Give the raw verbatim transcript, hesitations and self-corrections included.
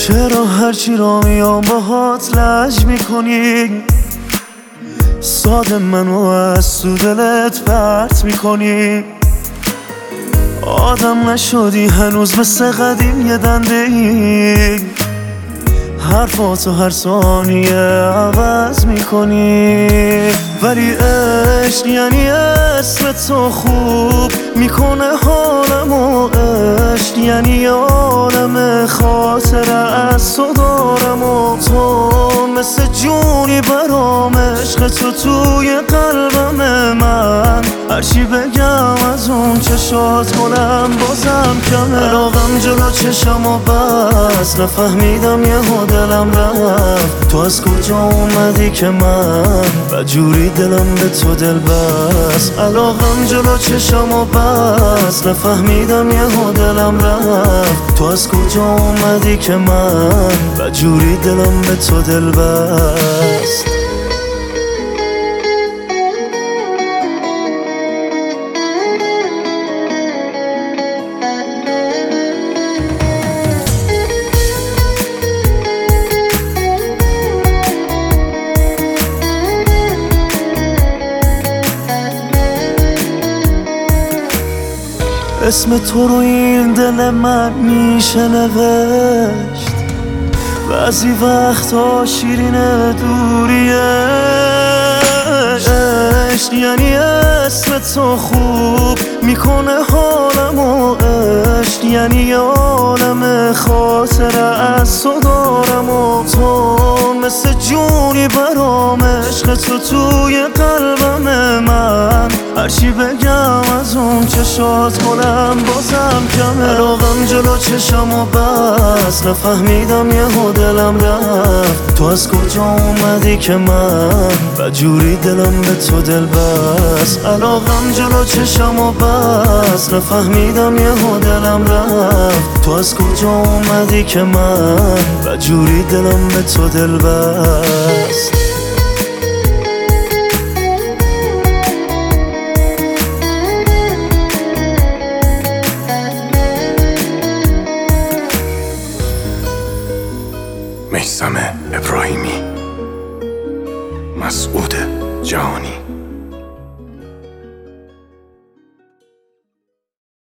چرا هرچی را میام باهات لج میکنی؟ ساده منو از تو دلت پرت میکنی. آدم نشدی هنوز مثل قدیم یه دنده ای، حرفاتو هر ثانیه عوض میکنی. ولی عشق یعنی اسم تو خوب میکنه حالمو، عشق یعنی عالم خاطره از تو دارم و تو مثل جونی برام. عشق تو توی قلبم من، هرچی بگم از اون چشات کنم بازم کمه. علاقم جلو چشم و بس، نفهمیدم یهو دلم رفت. تو از کجا اومدی که من بجوری دلم به تو دل بس. علاقم جلو چشم و بس، نفهمیدم یهو دلم رفت. تو از کجا اومدی که من بجوری دلم به تو دل بست. اسم تو رو این دل من میشه نوشت، بعضی وقتا شیرین دوریه. عشق یعنی اسم تو خوب میکنه حالمو، عشق یعنی عالم خاطره از تو دارم و تو مثل جونی برام. عشق تو توی قلبم من، هرچی بگم از اون چشات کنم بازم کمه. علاقم جلو چشم و بس، نفهمیدم یهو دلم رفت. تو از کجا اومدی که من بجوری دلم به تو دل بست. علاقم جلو چشم و بس، نفهمیدم یهو دلم رفت. تو از کجا اومدی که من بجوری دلم به تو دل بست. میثم ابراهیمی، مسعود جهانی.